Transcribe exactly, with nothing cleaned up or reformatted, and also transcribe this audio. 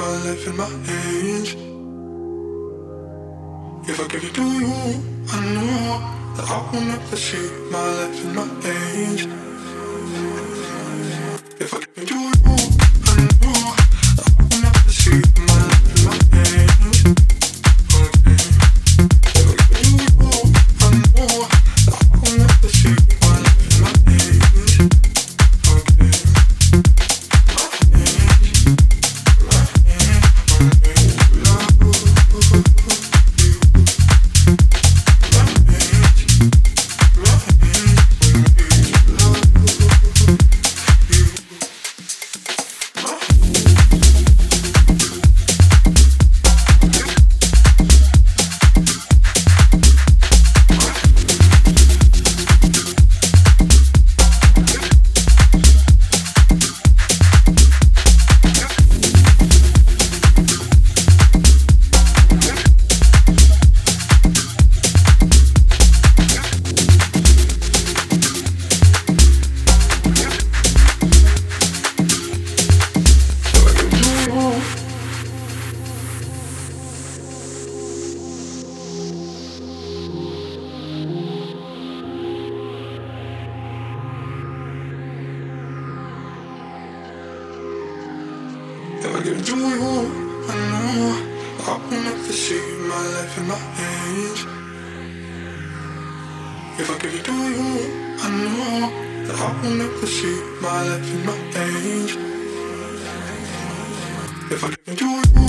my life and my age. If I give it to you, I know that I will never see my life and my age. If I give it to you, I know that I will never see my life and my age. Okay. If I give it to you, I know that I will never see my life and my age. Okay. My age, my age, my age, love you. If I give it to you, I know I will never see my life and my age. If I give it to you, I know that I will never see my life and my age. If I give it to you.